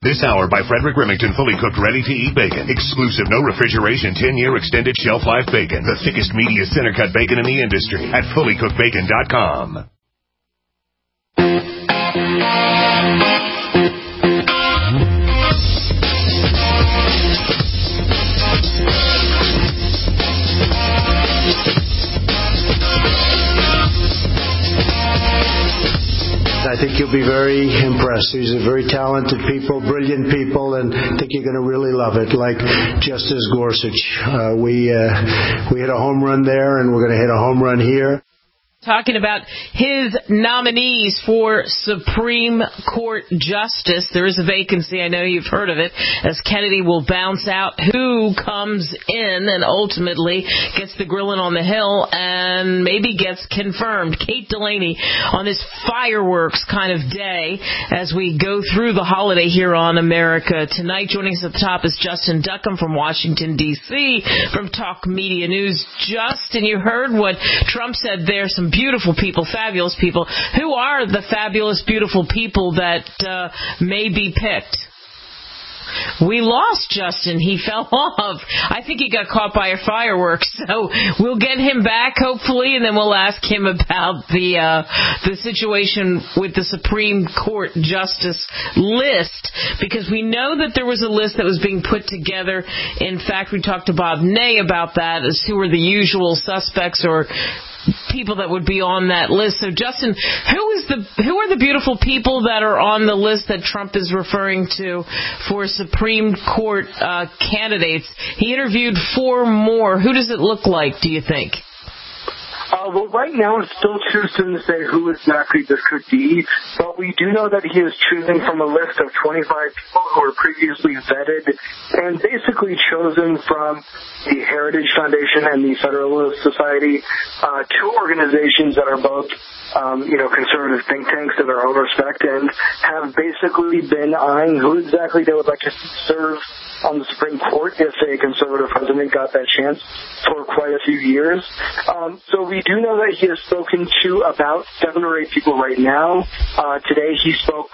This hour by Frederick Remington, fully cooked, ready-to-eat bacon. Exclusive, no refrigeration, 10-year extended shelf life bacon. The thickest, meatiest center-cut bacon in the industry at fullycookedbacon.com. I think you'll be very impressed. These are very talented people, brilliant people, and I think you're going to really love it. Like Justice Gorsuch, we hit a home run there, and we're going to hit a home run here. Talking about his nominees for Supreme Court Justice. There is a vacancy. I know you've heard of it, as Kennedy will bounce out who comes in and ultimately gets the grilling on the Hill and maybe gets confirmed. Kate Delaney on this fireworks kind of day as we go through the holiday here on America Tonight. Joining us at the top is Justin Duckham from Washington, D.C., from Talk Media News. Justin, you heard what Trump said there. Some beautiful people, fabulous people. Who are the fabulous, beautiful people that may be picked? We lost Justin. He fell off. I think he got caught by a firework. So we'll get him back, hopefully, and then we'll ask him about the situation with the Supreme Court Justice list, because we know that there was a list that was being put together. In fact, we talked to Bob Ney about that, as who are the usual suspects or people that would be on that list. So, Justin, who are the beautiful people that are on the list that Trump is referring to for Supreme Court candidates? He interviewed 4 more. Who does it look like, do you think? Well, right now it's still too soon to say who exactly this could be, but we do know that he is choosing from a list of 25 people who were previously vetted and basically chosen from the Heritage Foundation and the Federalist Society, 2 organizations that are both conservative think tanks in their own respect, and have basically been eyeing who exactly they would like to serve on the Supreme Court if a conservative president got that chance for quite a few years. So we do know that he has spoken to about 7 or 8 people right now. Yesterday he spoke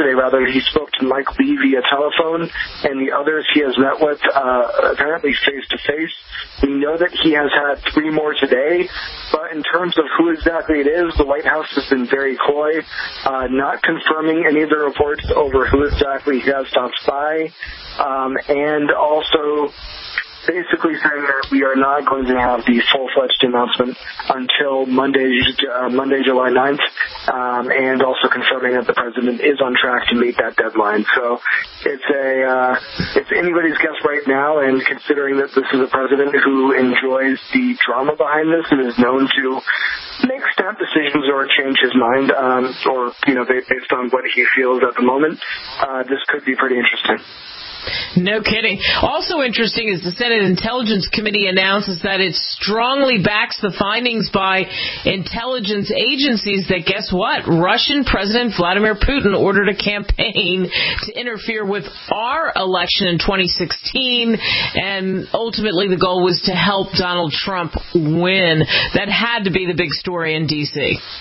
to Mike Lee via telephone, and the others he has met with apparently face-to-face. We know that he has had 3 more today, but in terms of who exactly it is, the White House has been very coy, not confirming any of the reports over who exactly he has stopped by, and also basically saying that we are not going to have the full-fledged announcement until Monday, July 9th, and also confirming that the president is on track to meet that deadline. So it's anybody's guess right now, and considering that this is a president who enjoys the drama behind this and is known to make snap decisions or change his mind, based on what he feels at the moment, this could be pretty interesting. No kidding. Also interesting is the Senate Intelligence Committee announces that it strongly backs the findings by intelligence agencies that, guess what? Russian President Vladimir Putin ordered a campaign to interfere with our election in 2016, and ultimately the goal was to help Donald Trump win. That had to be the big story in D.C.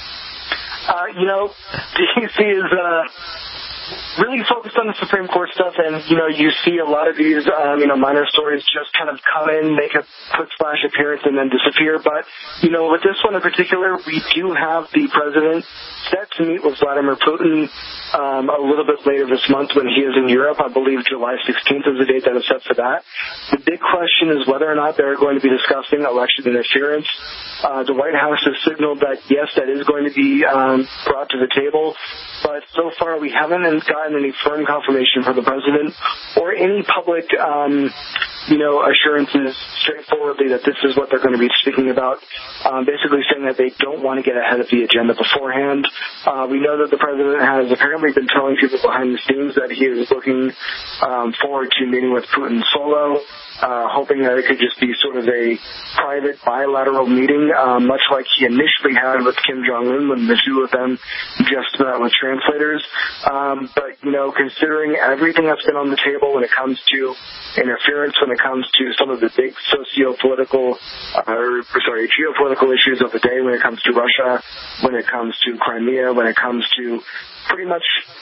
D.C. is really focused on the Supreme Court stuff, and, you see a lot of these, minor stories just kind of come in, make a quick splash appearance, and then disappear. But, with this one in particular, we do have the president set to meet with Vladimir Putin a little bit later this month when he is in Europe. I believe July 16th is the date that is set for that. The big question is whether or not they're going to be discussing election interference. The White House has signaled that, yes, that is going to be brought to the table. But so far, we haven't gotten any firm confirmation from the president or any public, assurances straightforwardly that this is what they're going to be speaking about. Basically saying that they don't want to get ahead of the agenda beforehand. We know that the president has apparently been telling people behind the scenes that he is looking forward to meeting with Putin solo. Hoping that it could just be sort of a private bilateral meeting, much like he initially had with Kim Jong-un when the 2 of them just met with translators. But, considering everything that's been on the table when it comes to interference, when it comes to some of the big geopolitical issues of the day, when it comes to Russia, when it comes to Crimea, when it comes to pretty much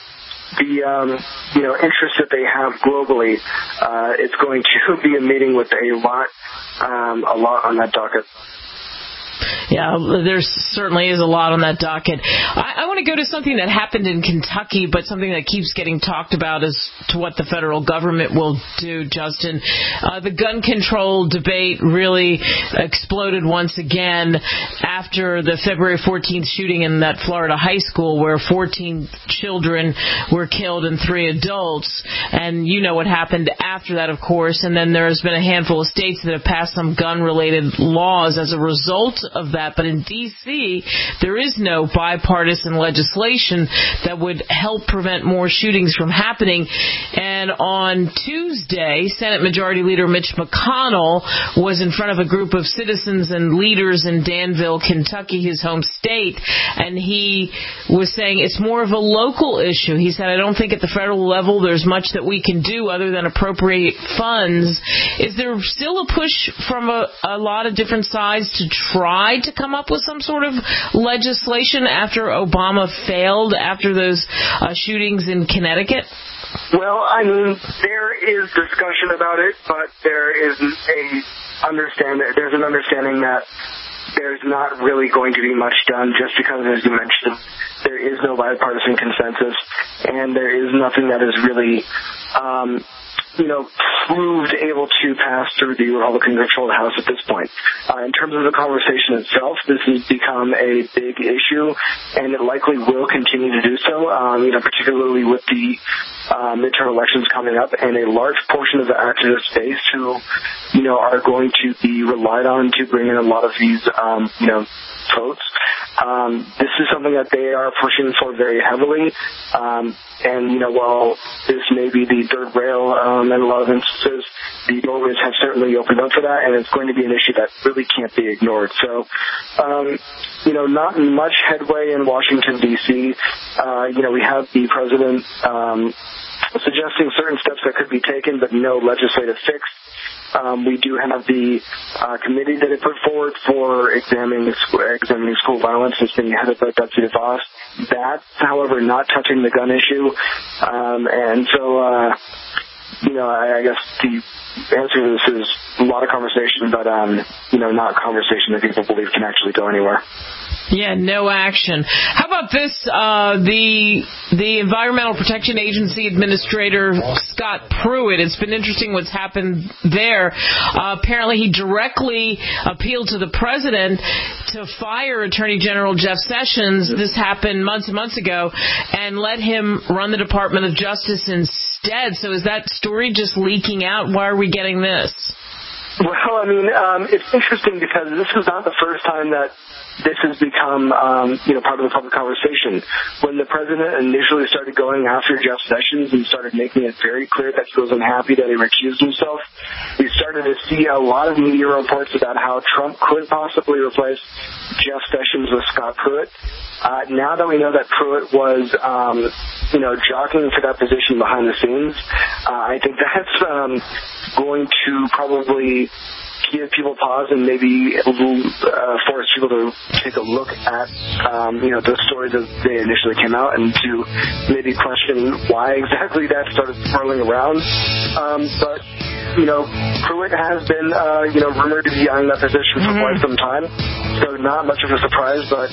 the interest that they have globally, it's going to be a meeting with a lot on that docket. Yeah, there certainly is a lot on that docket. I want to go to something that happened in Kentucky, but something that keeps getting talked about as to what the federal government will do, Justin. The gun control debate really exploded once again after the February 14th shooting in that Florida high school where 14 children were killed and 3 adults. And you know what happened after that, of course. And then there has been a handful of states that have passed some gun-related laws as a result of that. But in D.C., there is no bipartisan legislation that would help prevent more shootings from happening. And on Tuesday, Senate Majority Leader Mitch McConnell was in front of a group of citizens and leaders in Danville, Kentucky, his home state, and he was saying it's more of a local issue. He said, I don't think at the federal level there's much that we can do other than appropriate funds. Is there still a push from a lot of different sides to try to come up with some sort of legislation after Obama failed after those shootings in Connecticut? Well, I mean, there is discussion about it, but there's an understanding that there's not really going to be much done just because, as you mentioned, there is no bipartisan consensus, and there is nothing that is really proved able to pass through the Republican-controlled House at this point. In terms of the conversation itself, this has become a big issue, and it likely will continue to do so, particularly with the midterm elections coming up, and a large portion of the activist base who, are going to be relied on to bring in a lot of these, votes. This is something that they are pushing for very heavily. While this may be the third rail in a lot of instances, the doorways have certainly opened up for that, and it's going to be an issue that really can't be ignored. So, not much headway in Washington, D.C. We have the president suggesting certain steps that could be taken, but no legislative fix. We do have the committee that it put forward for examining school violence. It's being headed by Betsy DeVos. That's, however, not touching the gun issue. And so, I guess the answer to this is a lot of conversation, but, not conversation that people believe can actually go anywhere. Yeah, no action. How about this? The Environmental Protection Agency Administrator, Scott Pruitt, it's been interesting what's happened there. Apparently he directly appealed to the president to fire Attorney General Jeff Sessions. This happened months and months ago, and let him run the Department of Justice instead. So is that story just leaking out? Why are we getting this? Well, it's interesting because this is not the first time that this has become, part of the public conversation. When the president initially started going after Jeff Sessions and started making it very clear that he was unhappy that he recused himself, we started to see a lot of media reports about how Trump could possibly replace Jeff Sessions with Scott Pruitt. Now that we know that Pruitt was, jockeying for that position behind the scenes, I think that's going to probably give people pause and maybe force people to take a look at, those stories as they initially came out and to maybe question why exactly that started swirling around. But Pruitt has been, rumored to be eyeing that position for quite some time, so not much of a surprise, but,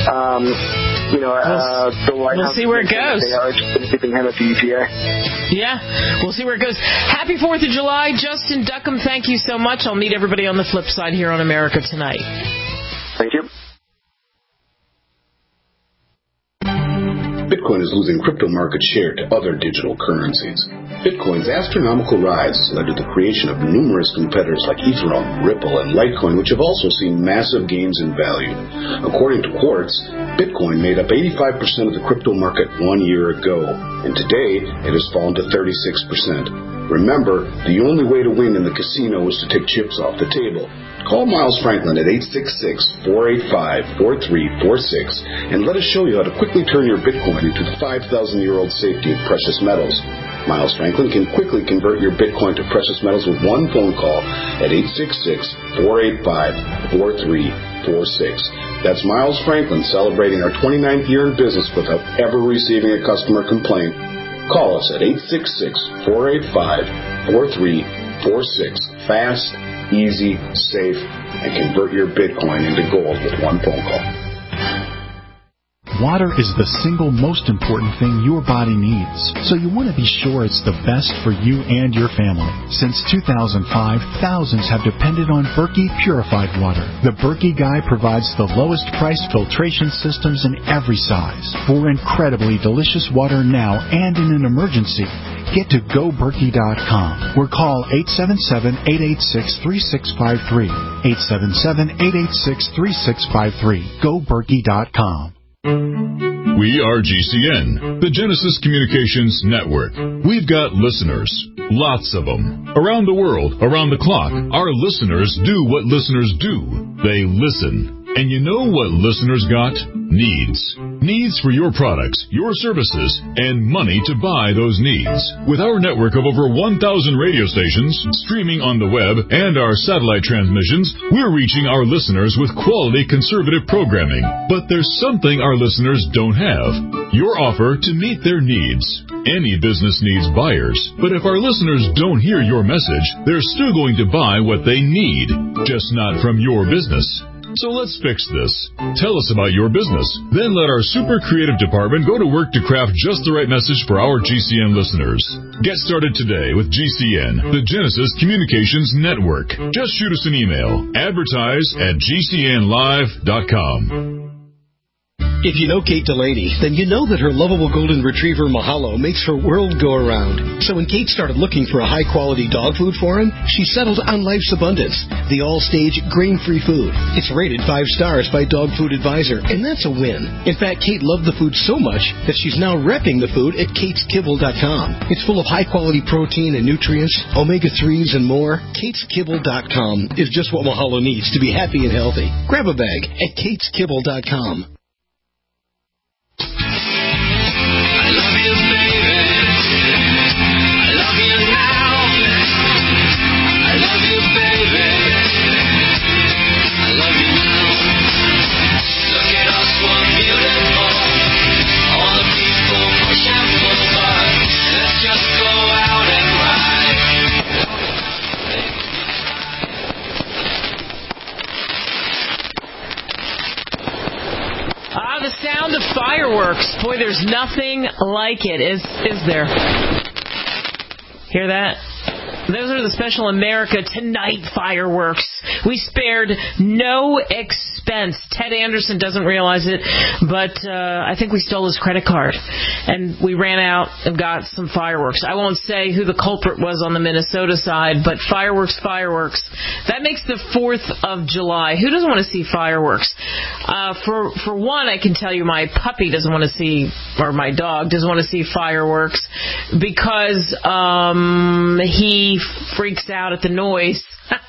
the White House... We'll see where it goes. They are interested in keeping him at the EPA. Yeah, we'll see where it goes. Happy 4th of July. Justin Duckham, thank you so much. I'll meet everybody on the flip side here on America Tonight. Thank you. Bitcoin is losing crypto market share to other digital currencies. Bitcoin's astronomical rise led to the creation of numerous competitors like Ethereum, Ripple, and Litecoin, which have also seen massive gains in value. According to Quartz, Bitcoin made up 85% of the crypto market 1 year ago, and today it has fallen to 36%. Remember, the only way to win in the casino is to take chips off the table. Call Miles Franklin at 866-485-4346 and let us show you how to quickly turn your Bitcoin into the 5,000-year-old safety of precious metals. Miles Franklin can quickly convert your Bitcoin to precious metals with one phone call at 866-485-4346. That's Miles Franklin celebrating our 29th year in business without ever receiving a customer complaint. Call us at 866-485-4346. Fast, easy, safe, and convert your Bitcoin into gold with one phone call. Water is the single most important thing your body needs, so you want to be sure it's the best for you and your family. Since 2005, thousands have depended on Berkey purified water. The Berkey Guy provides the lowest price filtration systems in every size. For incredibly delicious water now and in an emergency, get to GoBerkey.com or call 877-886-3653. 877-886-3653. GoBerkey.com. We are GCN, the Genesis Communications Network. We've got listeners, lots of them, around the world, around the clock. Our listeners do what listeners do. They listen. And you know what listeners got? Needs. Needs for your products, your services, and money to buy those needs. With our network of over 1,000 radio stations, streaming on the web, and our satellite transmissions, we're reaching our listeners with quality conservative programming. But there's something our listeners don't have. Your offer to meet their needs. Any business needs buyers. But if our listeners don't hear your message, they're still going to buy what they need, just not from your business. So let's fix this. Tell us about your business. Then let our super creative department go to work to craft just the right message for our GCN listeners. Get started today with GCN, the Genesis Communications Network. Just shoot us an email. Advertise@GCNlive.com. If you know Kate Delaney, then you know that her lovable golden retriever, Mahalo, makes her world go around. So when Kate started looking for a high-quality dog food for him, she settled on Life's Abundance, the all-stage grain-free food. It's rated 5 stars by Dog Food Advisor, and that's a win. In fact, Kate loved the food so much that she's now repping the food at KatesKibble.com. It's full of high-quality protein and nutrients, omega-3s, and more. KatesKibble.com is just what Mahalo needs to be happy and healthy. Grab a bag at KatesKibble.com. The sound of fireworks. Boy, there's nothing like it, is there? Hear that? Those are the special America Tonight fireworks. We spared no expense. Ted Anderson doesn't realize it, but I think we stole his credit card. And we ran out and got some fireworks. I won't say who the culprit was on the Minnesota side, but fireworks. That makes the 4th of July. Who doesn't want to see fireworks? For one, I can tell you my puppy doesn't want to see, or my dog doesn't want to see fireworks because he freaks out at the noise.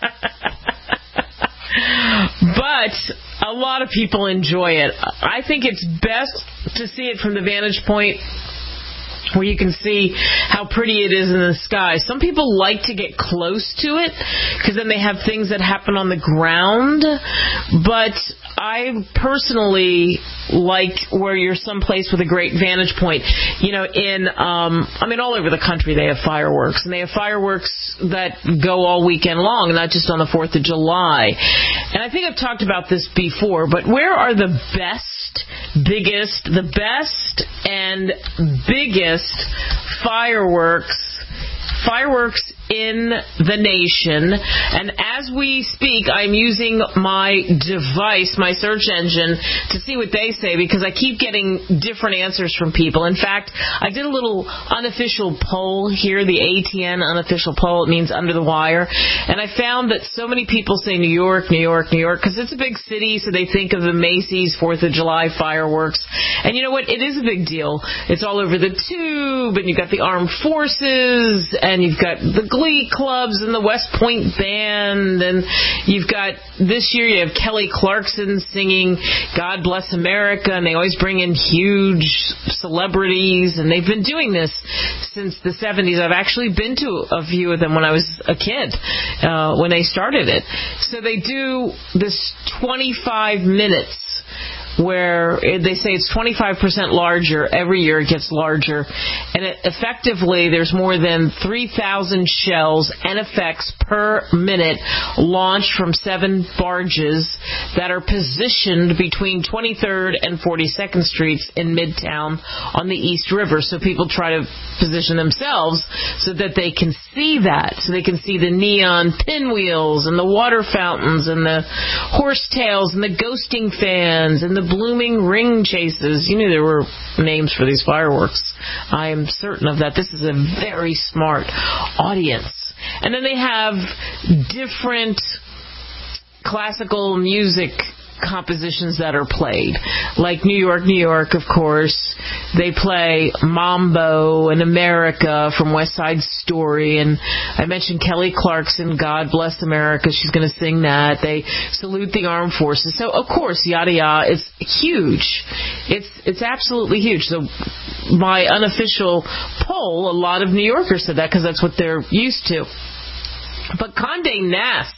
But a lot of people enjoy it. I think it's best to see it from the vantage point where you can see how pretty it is in the sky. Some people like to get close to it because then they have things that happen on the ground. But I personally like where you're someplace with a great vantage point. You know, all over the country they have fireworks. And they have fireworks that go all weekend long, not just on the 4th of July. And I think I've talked about this before, but where are the best and biggest fireworks in the nation? And as we speak, I'm using my device, my search engine, to see what they say, because I keep getting different answers from people. In fact, I did a little unofficial poll here, the ATN unofficial poll. It means under the wire. And I found that so many people say New York, because it's a big city, so they think of the Macy's 4th of July fireworks. And you know what? It is a big deal. It's all over the tube, and you've got the armed forces, and you've got the Glee clubs and the West Point Band, and you've got, this year you have Kelly Clarkson singing God Bless America, and they always bring in huge celebrities, and they've been doing this since the 70s. I've actually been to a few of them when I was a kid, when they started it. So they do this 25 minutes where they say it's 25% larger. Every year it gets larger. And And effectively, there's more than 3,000 shells and effects per minute launched from 7 barges that are positioned between 23rd and 42nd Streets in Midtown on the East River. So people try to position themselves so that they can see that, so they can see the neon pinwheels and the water fountains and the horsetails and the ghosting fans and the blooming ring chases. You knew there were names for these fireworks. I am certain of that. This is a very smart audience. And then they have different classical music compositions that are played, like New York, New York, of course. They play Mambo and America from West Side Story, and I mentioned Kelly Clarkson, God Bless America. She's going to sing that. They salute the armed forces. So, of course, yada yada. It's huge. It's absolutely huge. So, my unofficial poll, a lot of New Yorkers said that because that's what they're used to. But Condé Nast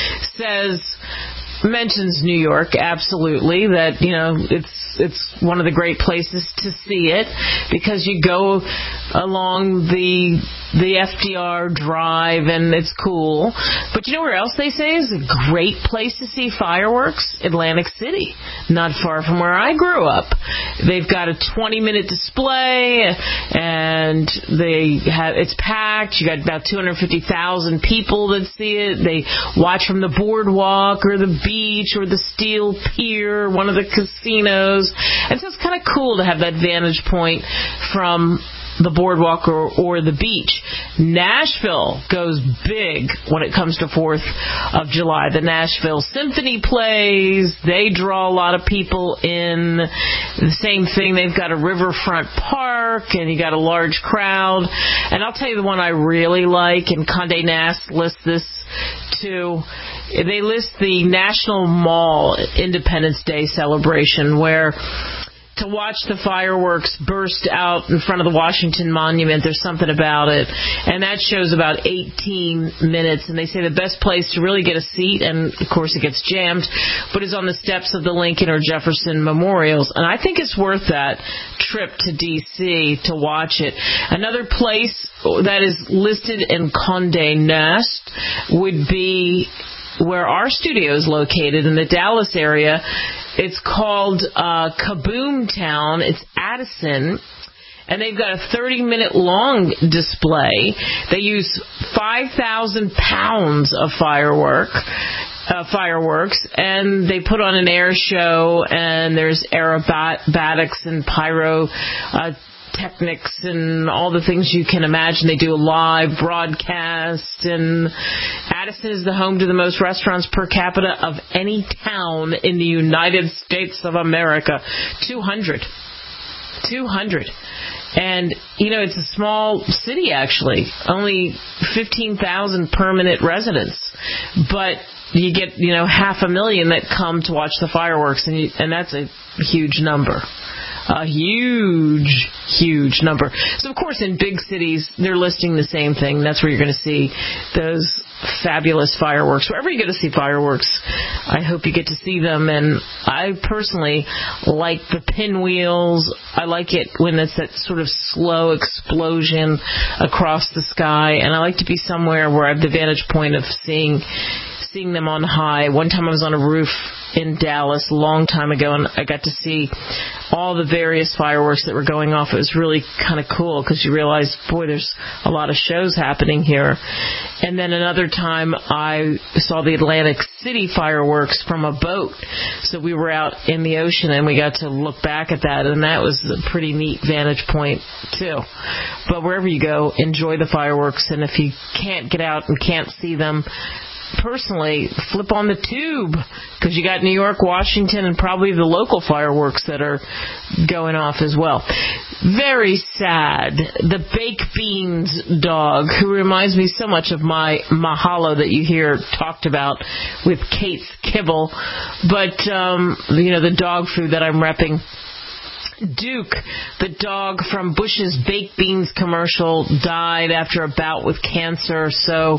mentions New York, absolutely, that, you know, it's one of the great places to see it because you go along the FDR Drive and it's cool. But you know where else they say is a great place to see fireworks? Atlantic City, not far from where I grew up. They've got a 20-minute display and it's packed. You got about 250,000 people that see it. They watch from the boardwalk or the beach or the Steel Pier, one of the casinos. And so it's kind of cool to have that vantage point from the boardwalk or the beach. Nashville goes big when it comes to 4th of July. The Nashville Symphony plays. They draw a lot of people in. The same thing, they've got a riverfront park, and you got a large crowd. And I'll tell you the one I really like, and Condé Nast lists this too. They list the National Mall Independence Day celebration, where to watch the fireworks burst out in front of the Washington Monument, there's something about it. And that shows about 18 minutes. And they say the best place to really get a seat, and of course it gets jammed, but is on the steps of the Lincoln or Jefferson memorials. And I think it's worth that trip to D.C. to watch it. Another place that is listed in Condé Nast would be where our studio is located in the Dallas area. It's called Kaboom Town. It's Addison. And they've got a 30-minute long display. They use 5,000 pounds of fireworks, and they put on an air show, and there's aerobatics and pyro technics and all the things you can imagine. They do a live broadcast, and Addison is the home to the most restaurants per capita of any town in the United States of America. 200. And, you know, it's a small city, actually. Only 15,000 permanent residents. But you get, 500,000 that come to watch the fireworks, and that's a huge number. A huge, huge number. So, of course, in big cities, they're listing the same thing. That's where you're going to see those fabulous fireworks. Wherever you get to see fireworks, I hope you get to see them. And I personally like the pinwheels. I like it when it's that sort of slow explosion across the sky. And I like to be somewhere where I have the vantage point of seeing them on high. One time I was on a roof in Dallas a long time ago, and I got to see all the various fireworks that were going off. It was really kind of cool because you realize, boy, there's a lot of shows happening here. And then another time I saw the Atlantic City fireworks from a boat. So we were out in the ocean and we got to look back at that, and that was a pretty neat vantage point too. But wherever you go, enjoy the fireworks, and if you can't get out and can't see them, personally, flip on the tube, because you got New York, Washington, and probably the local fireworks that are going off as well. Very sad. The Baked Beans dog, who reminds me so much of my Mahalo that you hear talked about with Kate's Kibble. But, the dog food that I'm repping, Duke, the dog from Bush's Baked Beans commercial, died after a bout with cancer. So,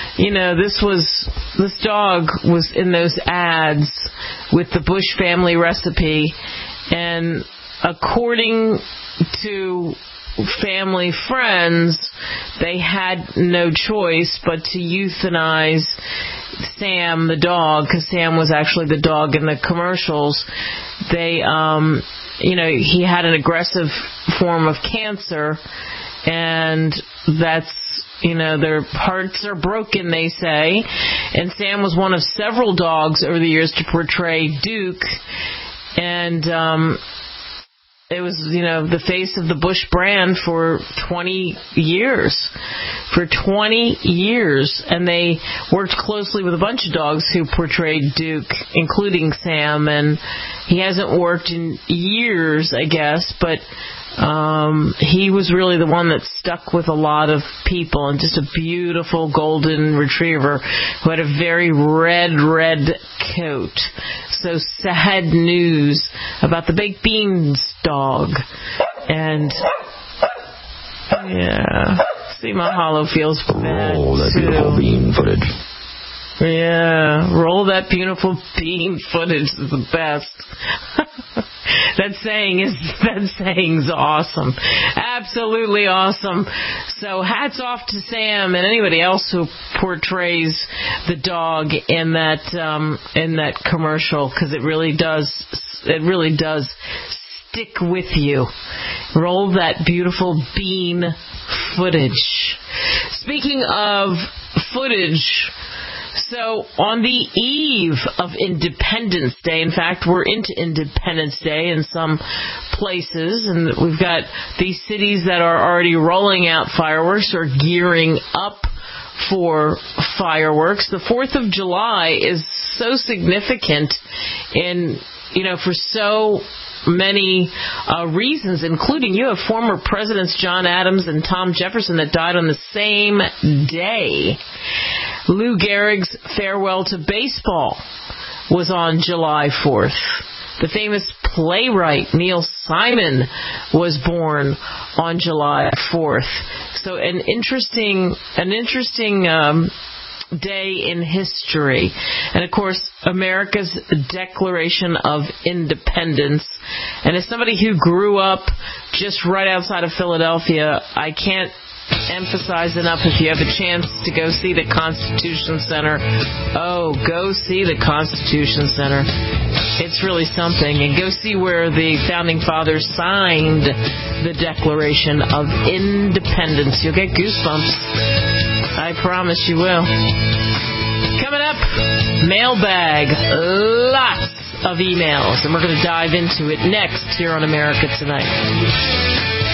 this dog was in those ads with the Bush family recipe, and according to family friends, they had no choice but to euthanize Sam the dog, because Sam was actually the dog in the commercials. They, he had an aggressive form of cancer, and that's, their hearts are broken, they say. And Sam was one of several dogs over the years to portray Duke, and it was, the face of the Bush brand for 20 years. For 20 years. And they worked closely with a bunch of dogs who portrayed Duke, including Sam. And he hasn't worked in years, I guess, but he was really the one that stuck with a lot of people, and just a beautiful golden retriever who had a very red coat. So sad news about the baked beans dog. And yeah, see, Mahalo feels bad. Oh, that too. Beautiful bean footage. Yeah, roll that beautiful bean footage is the best. That saying's awesome. Absolutely awesome. So hats off to Sam and anybody else who portrays the dog in that commercial, because it really does stick with you. Roll that beautiful bean footage. Speaking of footage, so on the eve of Independence Day, in fact, we're into Independence Day in some places, and we've got these cities that are already rolling out fireworks or gearing up for fireworks. The 4th of July is so significant for so many reasons, including you have former Presidents John Adams and Tom Jefferson that died on the same day. Lou Gehrig's farewell to baseball was on July 4th. The famous playwright Neil Simon was born on July 4th. So an interesting day in history. And of course, America's Declaration of Independence. And as somebody who grew up just right outside of Philadelphia, I can't emphasize enough, if you have a chance to go see the Constitution Center, go see the Constitution Center. It's really something. And go see where the Founding Fathers signed the Declaration of Independence. You'll get goosebumps. I promise you will. Coming up, mailbag. Lots of emails. And we're going to dive into it next here on America Tonight.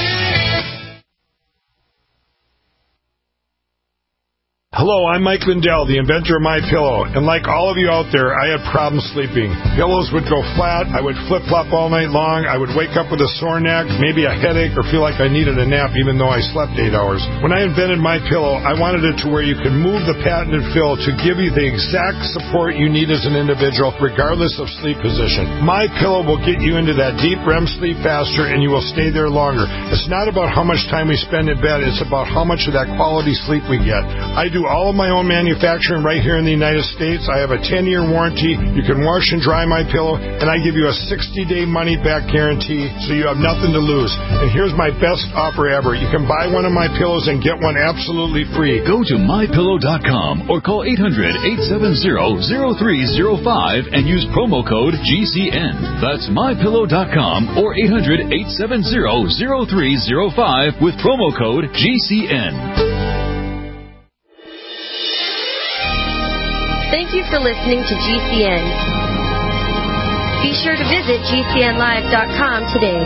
Hello, I'm Mike Lindell, the inventor of MyPillow, and like all of you out there, I had problems sleeping. Pillows would go flat, I would flip-flop all night long, I would wake up with a sore neck, maybe a headache, or feel like I needed a nap even though I slept 8 hours. When I invented MyPillow, I wanted it to where you could move the patented fill to give you the exact support you need as an individual, regardless of sleep position. MyPillow will get you into that deep REM sleep faster, and you will stay there longer. It's not about how much time we spend in bed, it's about how much of that quality sleep we get. I do all of my own manufacturing right here in the United States. I have a 10-year warranty. You can wash and dry MyPillow, and I give you a 60-day money-back guarantee, so you have nothing to lose. And here's my best offer ever. You can buy one of my pillows and get one absolutely free. Go to MyPillow.com or call 800-870-0305 and use promo code GCN. That's MyPillow.com or 800-870-0305 with promo code GCN. Thank you for listening to GCN. Be sure to visit GCNlive.com today.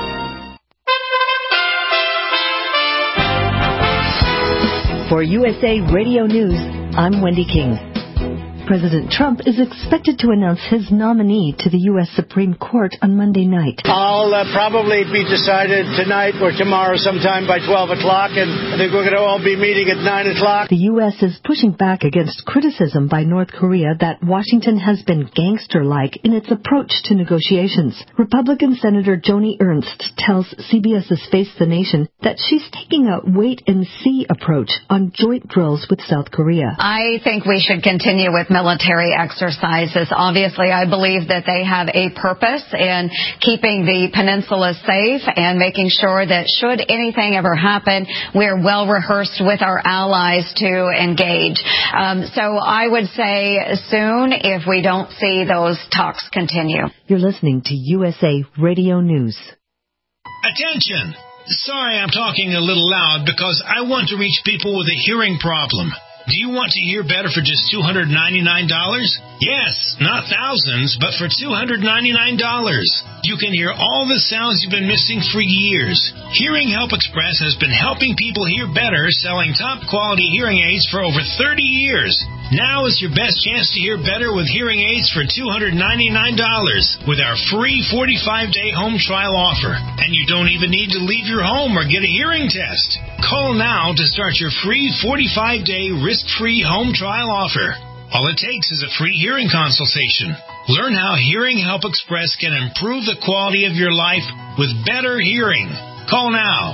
For USA Radio News, I'm Wendy King. President Trump is expected to announce his nominee to the U.S. Supreme Court on Monday night. I'll probably be decided tonight or tomorrow sometime by 12 o'clock, and I think we're going to all be meeting at 9 o'clock. The U.S. is pushing back against criticism by North Korea that Washington has been gangster-like in its approach to negotiations. Republican Senator Joni Ernst tells CBS's Face the Nation that she's taking a wait-and-see approach on joint drills with South Korea. I think we should continue with military military exercises. Obviously, I believe that they have a purpose in keeping the peninsula safe and making sure that should anything ever happen, we're well rehearsed with our allies to engage. So I would say soon if we don't see those talks continue. You're listening to USA Radio News. Attention! Sorry I'm talking a little loud because I want to reach people with a hearing problem. Do you want to hear better for just $299? Yes, not thousands, but for $299. You can hear all the sounds you've been missing for years. Hearing Help Express has been helping people hear better, selling top-quality hearing aids for over 30 years. Now is your best chance to hear better with hearing aids for $299 with our free 45-day home trial offer. And you don't even need to leave your home or get a hearing test. Call now to start your free 45-day risk-free home trial offer. All it takes is a free hearing consultation. Learn how Hearing Help Express can improve the quality of your life with better hearing. Call now.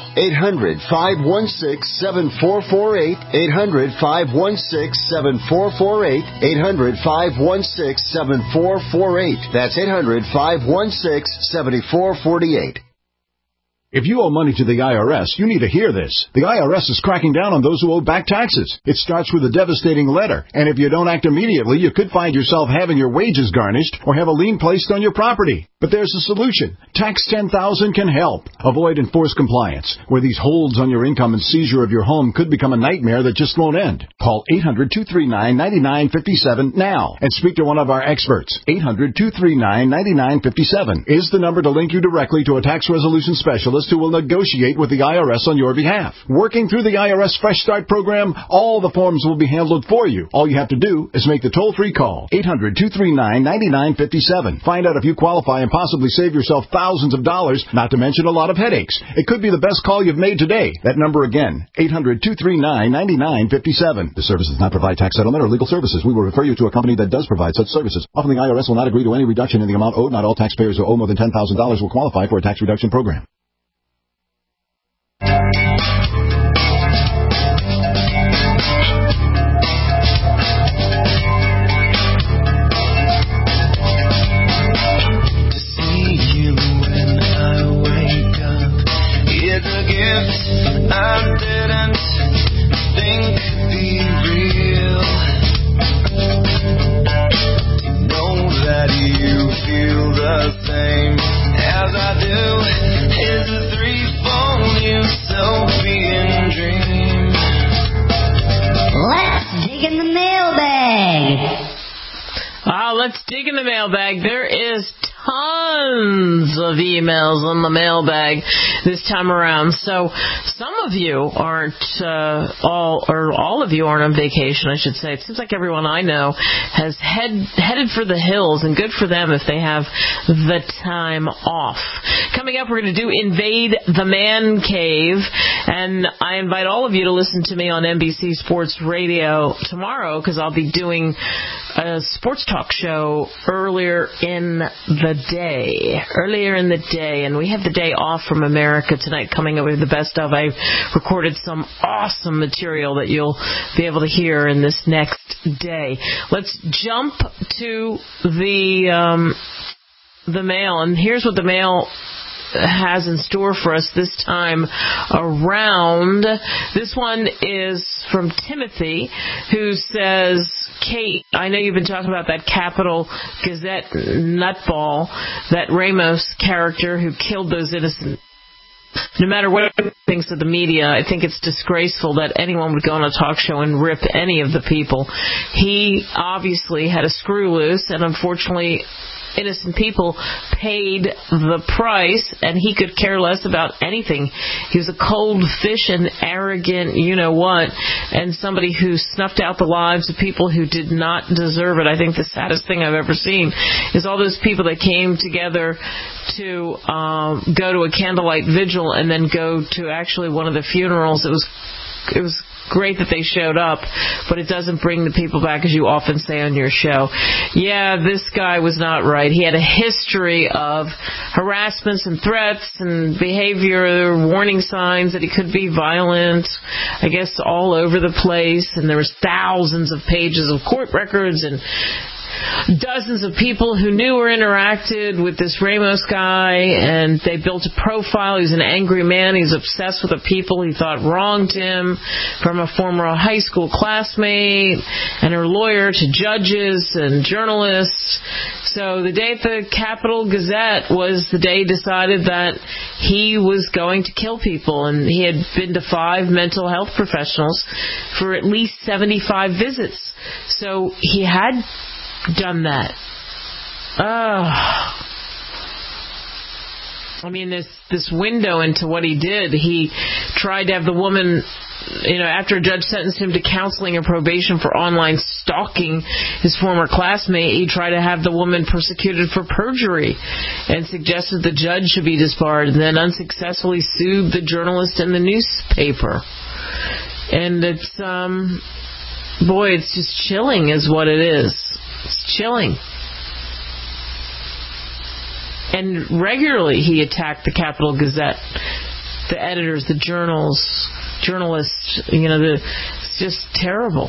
800-516-7448. 800-516-7448. 800-516-7448. That's 800-516-7448. If you owe money to the IRS, you need to hear this. The IRS is cracking down on those who owe back taxes. It starts with a devastating letter, and if you don't act immediately, you could find yourself having your wages garnished or have a lien placed on your property. But there's a solution. Tax 10,000 can help. Avoid enforced compliance, where these holds on your income and seizure of your home could become a nightmare that just won't end. Call 800-239-9957 now and speak to one of our experts. 800-239-9957 is the number to link you directly to a tax resolution specialist who will negotiate with the IRS on your behalf. Working through the IRS Fresh Start program, all the forms will be handled for you. All you have to do is make the toll-free call. 800-239-9957. Find out if you qualify and possibly save yourself thousands of dollars, not to mention a lot of headaches. It could be the best call you've made today. That number again, 800-239-9957. This service does not provide tax settlement or legal services. We will refer you to a company that does provide such services. Often the IRS will not agree to any reduction in the amount owed. Not all taxpayers who owe more than $10,000 will qualify for a tax reduction program. I didn't think could be real. To know that you feel the same as I do is a threefold utopian dream. Let's dig in the mailbag. Let's dig in the mailbag. There is tons of emails on the mailbag this time around. So some of you aren't all of you aren't on vacation, I should say. It seems like everyone I know has headed for the hills, and good for them if they have the time off. Coming up, we're going to do Invade the Man Cave, and I invite all of you to listen to me on NBC Sports Radio tomorrow because I'll be doing a sports talk show earlier in the day, and we have the day off from America tonight coming up with the best of. I recorded some awesome material that you'll be able to hear in this next day. Let's jump to the mail, and here's what the mail has in store for us this time around. This one is from Timothy, who says, Kate, I know you've been talking about that Capital Gazette nutball, that Ramos character who killed those innocent. No matter what he thinks of the media, I think it's disgraceful that anyone would go on a talk show and rip any of the people. He obviously had a screw loose, and unfortunately innocent people paid the price, and he could care less about anything. He was a cold fish and arrogant you-know-what, and somebody who snuffed out the lives of people who did not deserve it. I think the saddest thing I've ever seen is all those people that came together to go to a candlelight vigil and then go to actually one of the funerals. It was great that they showed up, but it doesn't bring the people back, as you often say on your show. Yeah, this guy was not right. He had a history of harassments and threats and behavior, warning signs that he could be violent, I guess all over the place, and there was thousands of pages of court records and dozens of people who knew or interacted with this Ramos guy, and they built a profile. He was an angry man. He was obsessed with the people he thought wronged him, from a former high school classmate and her lawyer to judges and journalists. So the day at the Capital Gazette was the day he decided that he was going to kill people, and he had been to 5 mental health professionals for at least 75 visits. So he had done that. I mean, this window into what he did. He tried to have the woman, after a judge sentenced him to counseling and probation for online stalking his former classmate, he tried to have the woman persecuted for perjury and suggested the judge should be disbarred, and then unsuccessfully sued the journalist and the newspaper. And it's, it's just chilling is what it is. It's chilling. And regularly he attacked the Capital Gazette, the editors, the journalists, it's just terrible.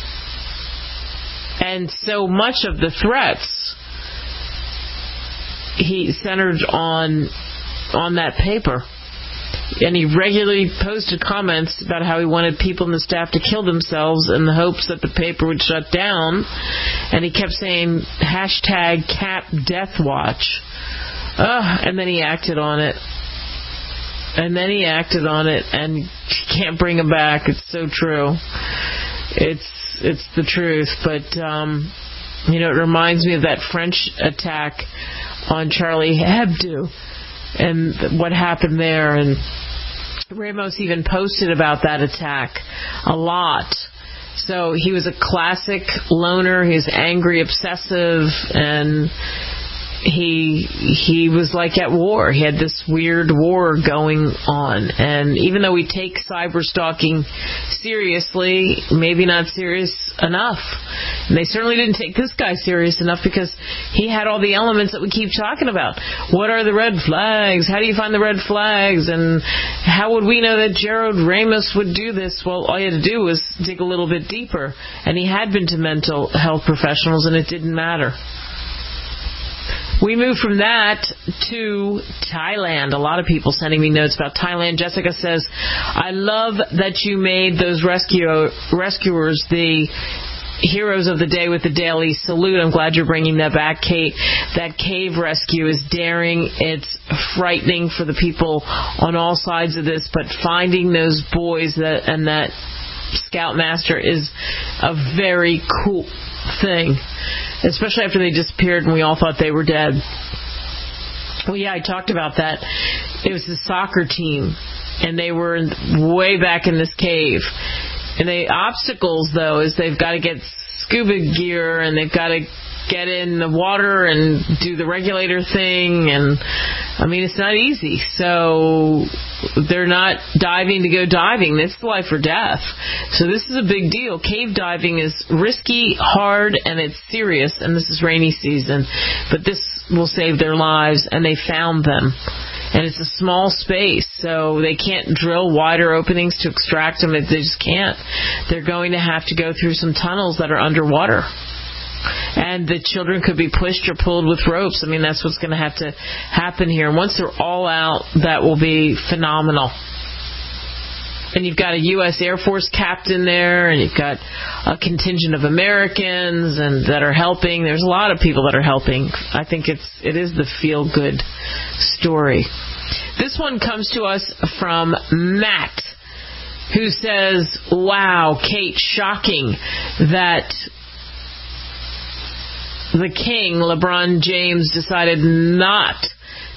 And so much of the threats he centered on that paper. And he regularly posted comments about how he wanted people in the staff to kill themselves in the hopes that the paper would shut down. And he kept saying #CapDeathWatch. And then he acted on it. And you can't bring him back. It's so true. It's the truth. But, it reminds me of that French attack on Charlie Hebdo and what happened there. And Ramos even posted about that attack a lot. So he was a classic loner. He was angry, obsessive, and he was like at war. He had this weird war going on. And even though we take cyber stalking seriously, maybe not serious enough. And they certainly didn't take this guy serious enough, because he had all the elements that we keep talking about. What are the red flags? How do you find the red flags? And how would we know that Gerald Ramos would do this? Well, all you had to do was dig a little bit deeper. And he had been to mental health professionals, and it didn't matter. We move from that to Thailand. A lot of people sending me notes about Thailand. Jessica says, I love that you made those rescuers the heroes of the day with the daily salute. I'm glad you're bringing that back, Kate. That cave rescue is daring. It's frightening for the people on all sides of this, but finding those boys and that Scoutmaster is a very cool thing, especially after they disappeared and we all thought they were dead. Well, yeah, I talked about that. It was the soccer team, and they were way back in this cave. And the obstacles, though, is they've got to get scuba gear, and they've got to get in the water and do the regulator thing, and I mean, it's not easy. So they're not diving to go diving. It's life or death. So this is a big deal. Cave diving is risky, hard, and it's serious, and this is rainy season. But this will save their lives, and they found them. And it's a small space, so they can't drill wider openings to extract them. They just can't. They're going to have to go through some tunnels that are underwater. And the children could be pushed or pulled with ropes. I mean, that's what's going to have to happen here. And once they're all out, that will be phenomenal. And you've got a U.S. Air Force captain there, and you've got a contingent of Americans and that are helping. There's a lot of people that are helping. I think it is the feel-good story. This one comes to us from Matt, who says, wow, Kate, shocking that the king, LeBron James, decided not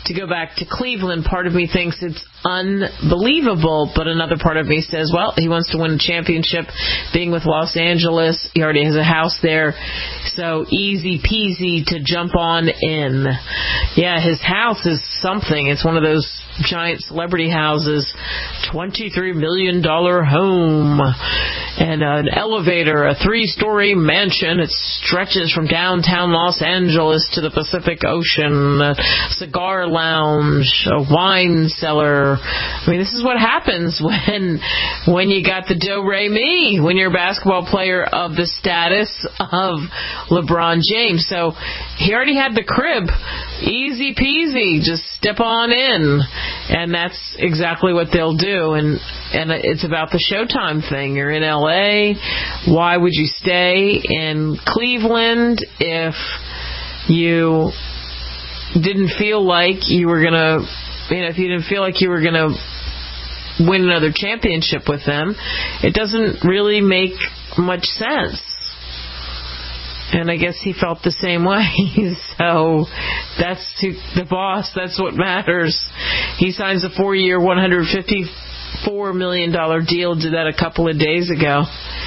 to go back to Cleveland. Part of me thinks it's unbelievable, but another part of me says, well, he wants to win a championship. Being with Los Angeles, he already has a house there, so easy peasy to jump on in. Yeah, his house is something. It's one of those giant celebrity houses, $23 million home, and an elevator, a 3-story mansion. It stretches from downtown Los Angeles to the Pacific Ocean, a cigar lounge, a wine cellar. I mean, this is what happens when you got the do-re-mi, when you're a basketball player of the status of LeBron James. So he already had the crib. Easy peasy, just step on in. And that's exactly what they'll do. And it's about the Showtime thing. You're in L.A. Why would you stay in Cleveland if you didn't feel like you were going to, if you didn't feel like you were going to win another championship with them? It doesn't really make much sense. And I guess he felt the same way. So that's the boss. That's what matters. He signs a 4-year, $154 million deal. Did that a couple of days ago.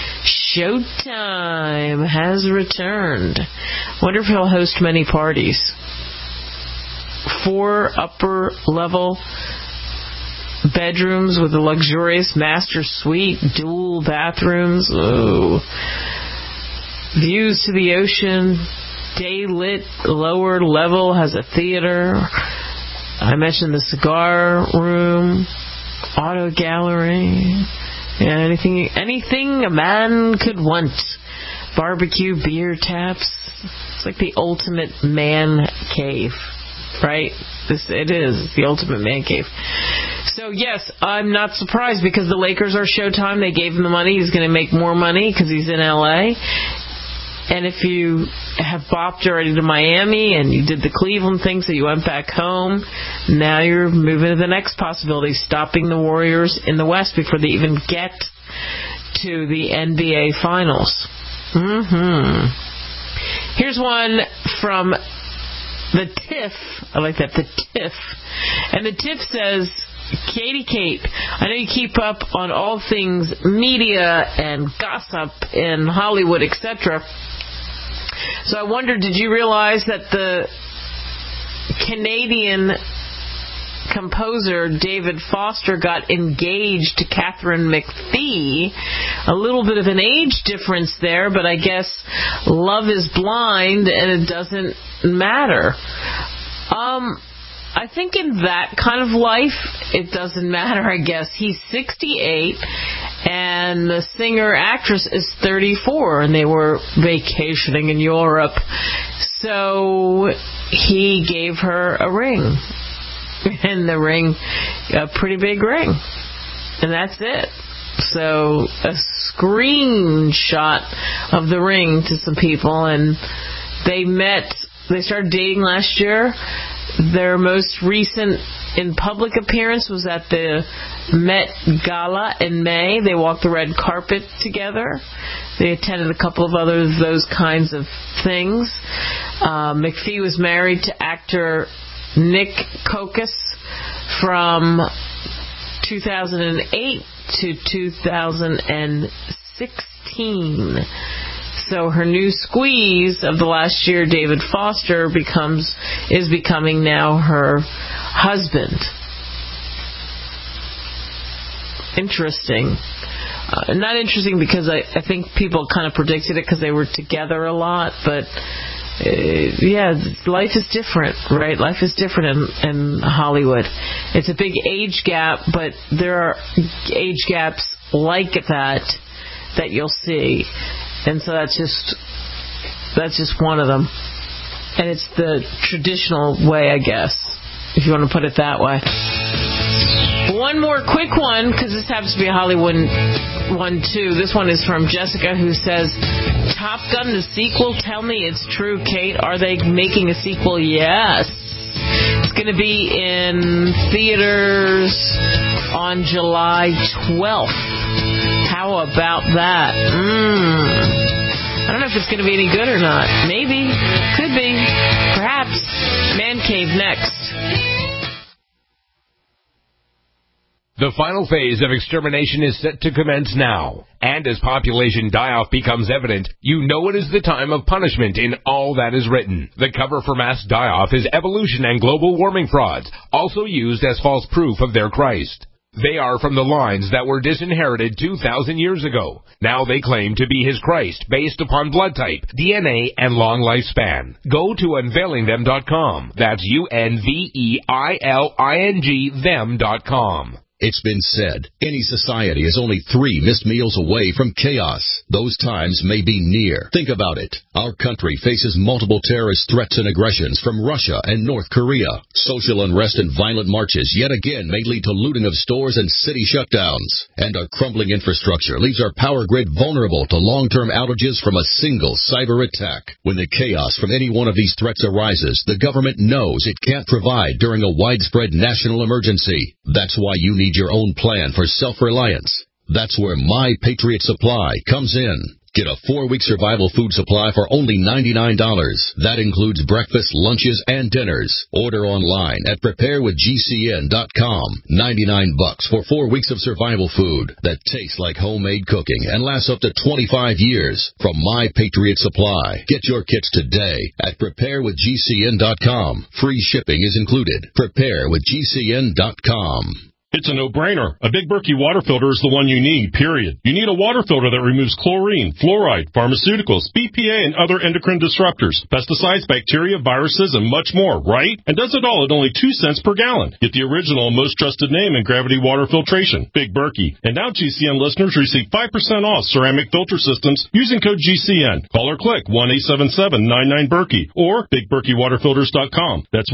Showtime has returned. Wonder if he'll host many parties. 4 upper-level bedrooms with a luxurious master suite, dual bathrooms. Oh. Views to the ocean, day-lit, lower level, has a theater. I mentioned the cigar room, auto gallery, anything a man could want. Barbecue, beer taps. It's like the ultimate man cave, right? It is the ultimate man cave. So, yes, I'm not surprised because the Lakers are Showtime. They gave him the money. He's going to make more money because he's in L.A., and if you have bopped already to Miami and you did the Cleveland thing, so you went back home, now you're moving to the next possibility, stopping the Warriors in the West before they even get to the NBA Finals. Here's one from the TIFF. I like that, the TIFF. And the TIFF says, Katie Kate, I know you keep up on all things media and gossip in Hollywood, etc. So I wondered, did you realize that the Canadian composer David Foster got engaged to Catherine McPhee? A little bit of an age difference there, but I guess love is blind and it doesn't matter. I think in that kind of life, it doesn't matter, I guess. He's 68, and the singer-actress is 34, and they were vacationing in Europe. So he gave her a ring. And the ring, a pretty big ring. And that's it. So a screenshot of the ring to some people, and they started dating last year. Their most recent in public appearance was at the Met Gala in May. They walked the red carpet together. They attended a couple of those kinds of things. McPhee was married to actor Nick Kokas from 2008 to 2016. So her new squeeze of the last year, David Foster, is becoming now her husband. Interesting. Not interesting because I think people kind of predicted it because they were together a lot, but life is different, right? Life is different in Hollywood. It's a big age gap, but there are age gaps like that you'll see. And so that's just one of them. And it's the traditional way, I guess, if you want to put it that way. One more quick one, because this happens to be a Hollywood one too. This one is from Jessica, who says, Top Gun, the sequel, tell me it's true, Kate. Are they making a sequel? Yes. It's going to be in theaters on July 12th. How about that? I don't know if it's going to be any good or not. Maybe. Could be. Perhaps. Man Cave next. The final phase of extermination is set to commence now. And as population die-off becomes evident, you know it is the time of punishment in all that is written. The cover for mass die-off is evolution and global warming frauds, also used as false proof of their Christ. They are from the lines that were disinherited 2,000 years ago. Now they claim to be his Christ based upon blood type, DNA, and long lifespan. Go to unveilingthem.com. That's UNVEILING them.com. It's been said, any society is only 3 missed meals away from chaos. Those times may be near. Think about it. Our country faces multiple terrorist threats and aggressions from Russia and North Korea. Social unrest and violent marches yet again may lead to looting of stores and city shutdowns. And our crumbling infrastructure leaves our power grid vulnerable to long-term outages from a single cyber attack. When the chaos from any one of these threats arises, the government knows it can't provide during a widespread national emergency. That's why you need your own plan for self-reliance. That's where My Patriot Supply comes in. Get a 4-week survival food supply for only $99. That includes breakfast, lunches, and dinners. Order online at preparewithgcn.com. $99 for 4 weeks of survival food that tastes like homemade cooking and lasts up to 25 years from My Patriot Supply. Get your kits today at preparewithgcn.com. Free shipping is included. Preparewithgcn.com. It's a no-brainer. A Big Berkey water filter is the one you need, period. You need a water filter that removes chlorine, fluoride, pharmaceuticals, BPA, and other endocrine disruptors, pesticides, bacteria, viruses, and much more, right? And does it all at only 2 cents per gallon. Get the original and most trusted name in gravity water filtration, Big Berkey. And now GCN listeners receive 5% off ceramic filter systems using code GCN. Call or click 1-877-99-BERKEY or BigBerkeyWaterFilters.com. That's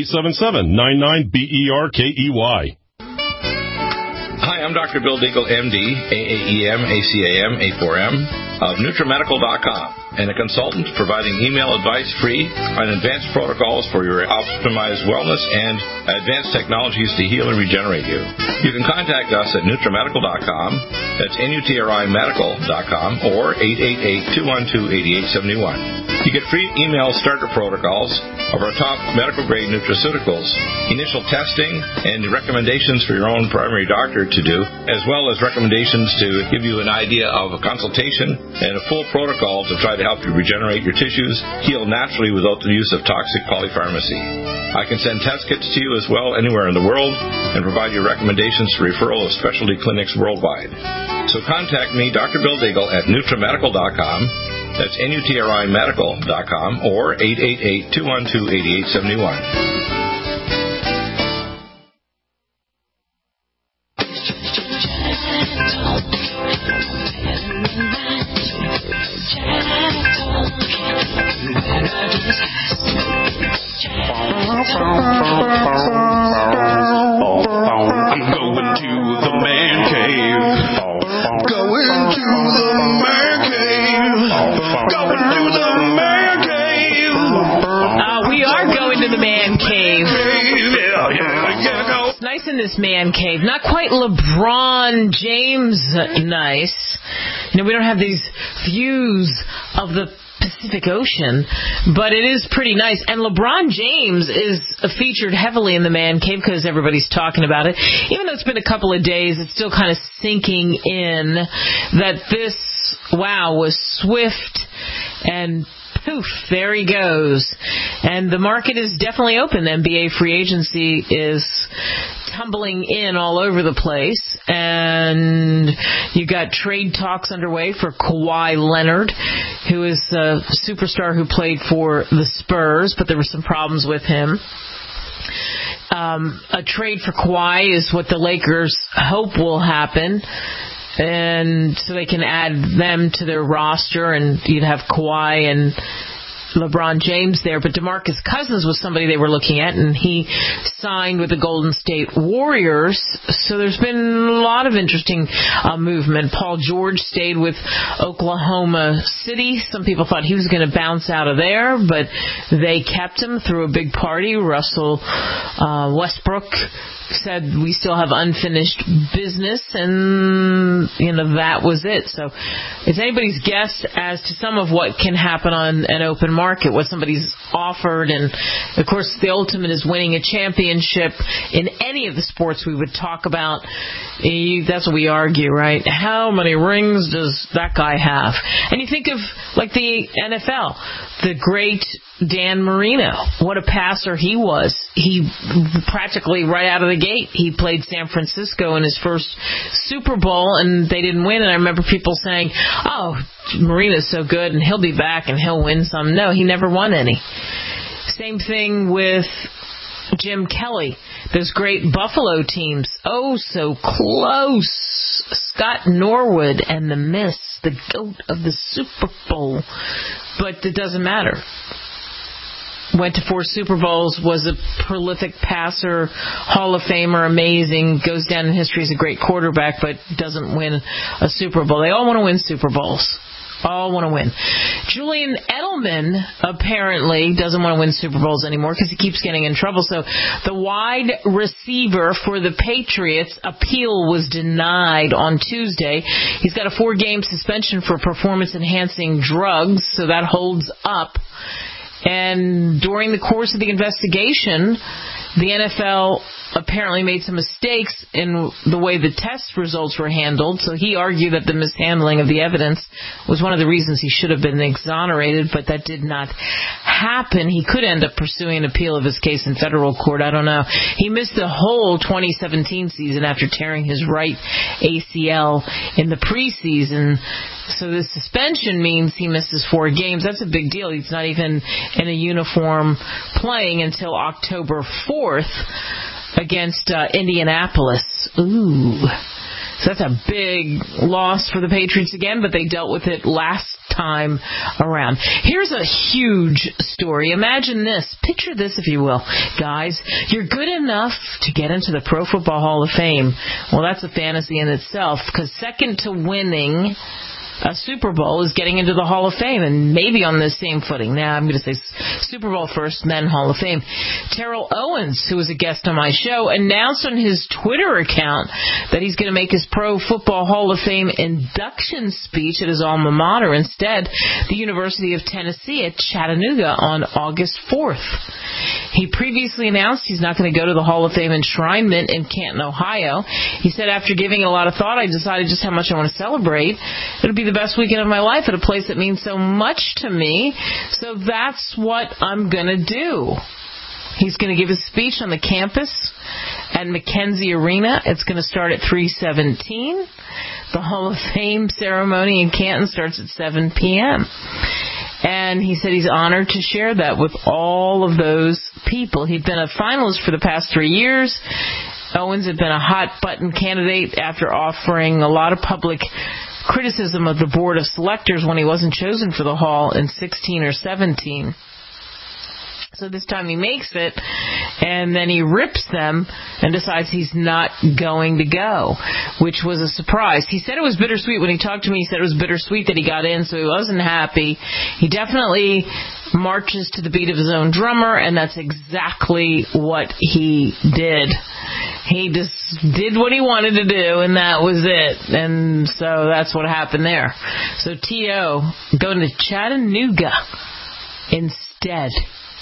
1-877-99-BERKEY. Hi, I'm Dr. Bill Deagle, MD, AAEM, ACAM, A4M, of NutriMedical.com, and a consultant providing email advice free on advanced protocols for your optimized wellness and advanced technologies to heal and regenerate you. You can contact us at NutriMedical.com, that's NutriMedical.com, or 888-212-8871. You get free email starter protocols of our top medical-grade nutraceuticals, initial testing, and recommendations for your own primary doctor to do, as well as recommendations to give you an idea of a consultation and a full protocol to try to help you regenerate your tissues, heal naturally without the use of toxic polypharmacy. I can send test kits to you as well anywhere in the world and provide you recommendations for referral of specialty clinics worldwide. So contact me, Dr. Bill Deagle, at NutriMedical.com. That's NutriMedical.com or 888-212-8871. I'm going to the man cave. Going to the man cave. Going to the man cave. We are going to the man cave. It's nice in this man cave. Not quite LeBron James nice. You know, we don't have these views of the Pacific Ocean, but it is pretty nice. And LeBron James is featured heavily in the man cave because everybody's talking about it. Even though it's been a couple of days, it's still kind of sinking in that this, was swift and poof, there he goes. And the market is definitely open. The NBA free agency is tumbling in all over the place. And you got trade talks underway for Kawhi Leonard, who is a superstar who played for the Spurs, but there were some problems with him. A trade for Kawhi is what the Lakers hope will happen. And so they can add them to their roster, and you'd have Kawhi and LeBron James there. But DeMarcus Cousins was somebody they were looking at, and he signed with the Golden State Warriors. So there's been a lot of interesting movement. Paul George stayed with Oklahoma City. Some people thought he was going to bounce out of there, but they kept him through a big party. Russell Westbrook said we still have unfinished business, and that was it. So it's anybody's guess as to some of what can happen on an open market, what somebody's offered, and of course the ultimate is winning a championship in any of the sports we would talk about. That's what we argue, right? How many rings does that guy have? And you think of like the NFL, the great Dan Marino. What a passer he was. He practically right out of the gate, he played San Francisco in his first Super Bowl, and they didn't win. And I remember people saying, oh, Marino's so good, and he'll be back, and he'll win some. No, he never won any. Same thing with Jim Kelly. Those great Buffalo teams. Oh, so close. Scott Norwood and the miss, the GOAT of the Super Bowl. But it doesn't matter. Went to 4 Super Bowls, was a prolific passer, Hall of Famer, amazing, goes down in history as a great quarterback, but doesn't win a Super Bowl. They all want to win Super Bowls. All want to win. Julian Edelman apparently doesn't want to win Super Bowls anymore because he keeps getting in trouble. So the wide receiver for the Patriots appeal was denied on Tuesday. He's got a 4-game suspension for performance-enhancing drugs, so that holds up. And during the course of the investigation, the NFL apparently made some mistakes in the way the test results were handled. So he argued that the mishandling of the evidence was one of the reasons he should have been exonerated, but that did not happen. He could end up pursuing an appeal of his case in federal court. I don't know. He missed the whole 2017 season after tearing his right ACL in the preseason. So the suspension means he misses 4 games. That's a big deal. He's not even in a uniform playing until October 4th against Indianapolis. Ooh. So that's a big loss for the Patriots again, but they dealt with it last time around. Here's a huge story. Imagine this. Picture this, if you will. Guys, you're good enough to get into the Pro Football Hall of Fame. Well, that's a fantasy in itself, because second to winning a Super Bowl is getting into the Hall of Fame, and maybe on the same footing. Now, I'm going to say Super Bowl first, then Hall of Fame. Terrell Owens, who was a guest on my show, announced on his Twitter account that he's going to make his Pro Football Hall of Fame induction speech at his alma mater instead, the University of Tennessee at Chattanooga on August 4th. He previously announced he's not going to go to the Hall of Fame enshrinement in Canton, Ohio. He said, after giving it a lot of thought, I decided just how much I want to celebrate. It'll be the best weekend of my life at a place that means so much to me. So that's what I'm going to do. He's going to give his speech on the campus at McKenzie Arena. It's going to start at 3:17. The Hall of Fame ceremony in Canton starts at 7 p.m. And he said he's honored to share that with all of those people. He'd been a finalist for the past 3 years. Owens had been a hot-button candidate after offering a lot of public criticism of the board of selectors when he wasn't chosen for the Hall in 16 or 17. So this time he makes it, and then he rips them and decides he's not going to go, which was a surprise. He said it was bittersweet when he talked to me. He said it was bittersweet that he got in, so he wasn't happy. He definitely marches to the beat of his own drummer, and that's exactly what he did. He just did what he wanted to do, and that was it. And so that's what happened there. So T.O. going to Chattanooga instead.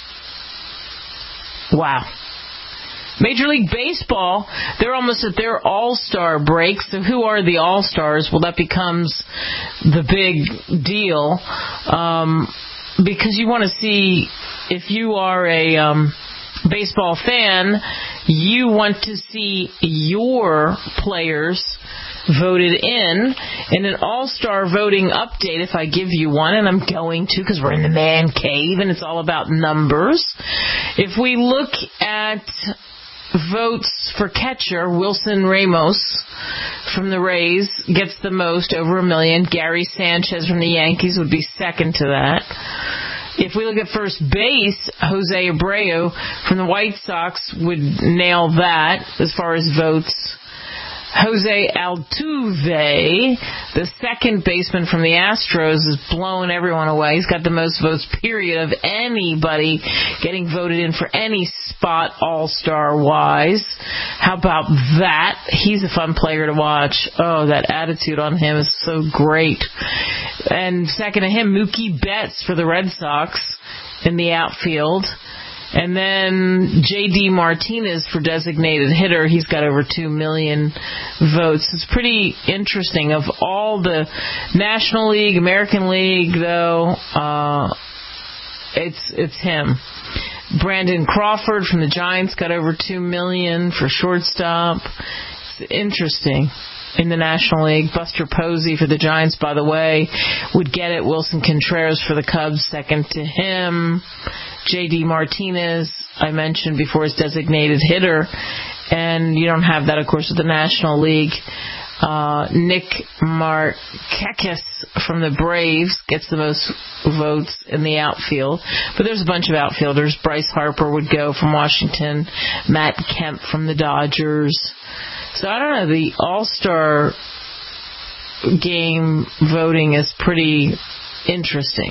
Wow. Major League Baseball, they're almost at their all-star break. So who are the all-stars? Well, that becomes the big deal. Because you want to see, if you are a baseball fan, you want to see your players voted in an all-star voting update, if I give you one, and I'm going to because we're in the man cave and it's all about numbers. If we look at votes for catcher, Wilson Ramos from the Rays gets the most, over 1 million. Gary Sanchez from the Yankees would be second to that. If we look at first base, Jose Abreu from the White Sox would nail that as far as votes. Jose Altuve, the second baseman from the Astros, is blowing everyone away. He's got the most votes, period, of anybody getting voted in for any spot all-star-wise. How about that? He's a fun player to watch. Oh, that attitude on him is so great. And second to him, Mookie Betts for the Red Sox in the outfield. And then J.D. Martinez for designated hitter. He's got over 2 million votes. It's pretty interesting. Of all the National League, American League, though, it's him. Brandon Crawford from the Giants got over 2 million for shortstop. It's interesting. In the National League, Buster Posey for the Giants, by the way, would get it. Wilson Contreras for the Cubs, second to him. J.D. Martinez, I mentioned before, is designated hitter. And you don't have that, of course, with the National League. Nick Markakis from the Braves gets the most votes in the outfield. But there's a bunch of outfielders. Bryce Harper would go from Washington. Matt Kemp from the Dodgers. So I don't know, the All-Star game voting is pretty interesting.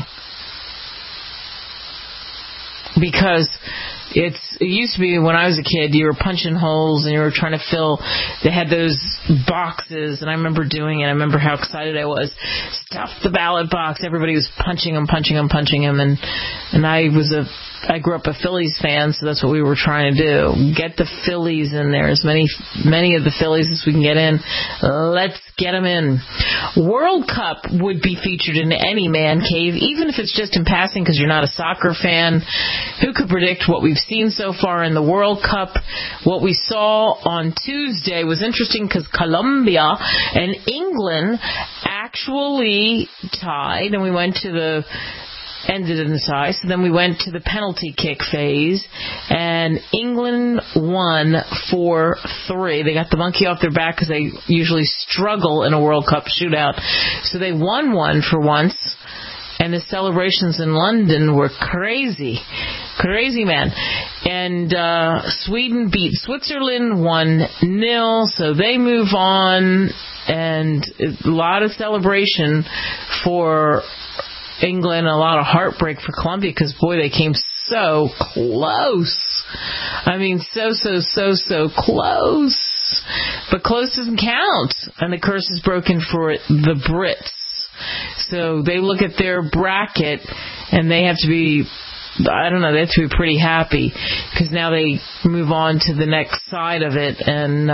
Because it used to be when I was a kid, you were punching holes and you were trying to fill, they had those boxes, and I remember doing it. I remember how excited I was. Stuff the ballot box. Everybody was punching them, and I grew up a Phillies fan, so that's what we were trying to do. Get the Phillies in there, as many of the Phillies as we can get in. Let's get them in. World Cup would be featured in any man cave, even if it's just in passing because you're not a soccer fan. Who could predict what we've seen so far in the World Cup? What we saw on Tuesday was interesting because Colombia and England actually tied, and we went to the ended in the tie. So then we went to the penalty kick phase, and England won 4-3. They got the monkey off their back because they usually struggle in a World Cup shootout. So they won one for once, and the celebrations in London were crazy. Crazy, man. And Sweden beat Switzerland 1-0, so they move on, and a lot of celebration for England, a lot of heartbreak for Colombia because, boy, they came so close. I mean, so close. But close doesn't count, and the curse is broken for the Brits. So they look at their bracket, and they have to be, I don't know, they have to be pretty happy because now they move on to the next side of it, and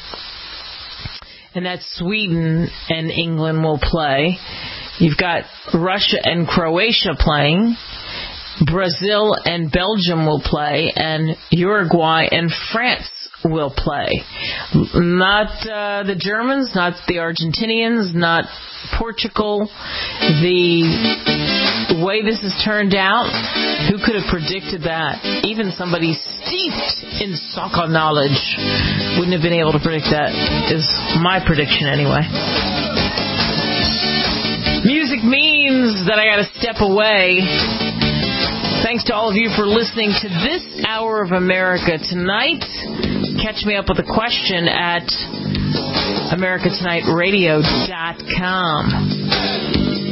that's Sweden and England will play. You've got Russia and Croatia playing. Brazil and Belgium will play. And Uruguay and France will play. Not the Germans, not the Argentinians, not Portugal. The way this has turned out, who could have predicted that? Even somebody steeped in soccer knowledge wouldn't have been able to predict that, is my prediction anyway. Music means that I got to step away. Thanks to all of you for listening to this hour of America Tonight. Catch me up with a question at americatonightradio.com.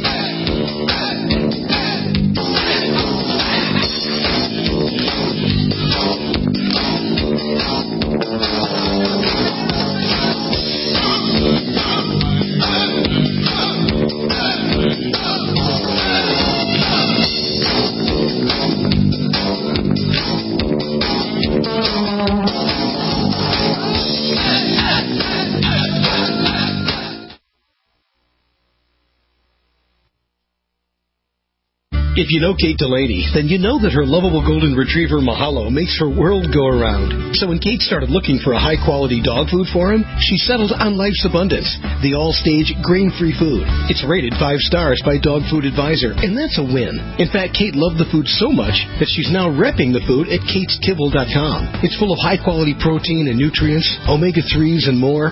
If you know Kate Delaney, then you know that her lovable golden retriever Mahalo makes her world go around. So when Kate started looking for a high-quality dog food for him, she settled on Life's Abundance, the all-stage grain-free food. It's rated 5 stars by Dog Food Advisor, and that's a win. In fact, Kate loved the food so much that she's now repping the food at KatesKibble.com. It's full of high-quality protein and nutrients, omega-3s, and more.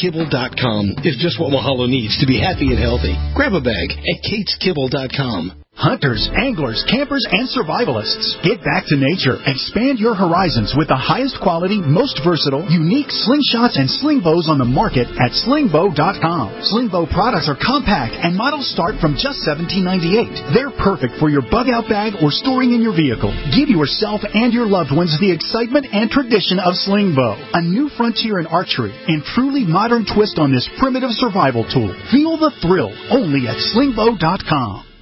KatesKibble.com is just what Mahalo needs to be happy and healthy. Grab a bag at KatesKibble.com. Hunters, anglers, campers, and survivalists, get back to nature. Expand your horizons with the highest quality, most versatile, unique slingshots and sling bows on the market at slingbow.com. Slingbow products are compact and models start from just $17.98. They're perfect for your bug out bag or storing in your vehicle. Give yourself and your loved ones the excitement and tradition of Slingbow, a new frontier in archery and truly modern twist on this primitive survival tool. Feel the thrill only at slingbow.com.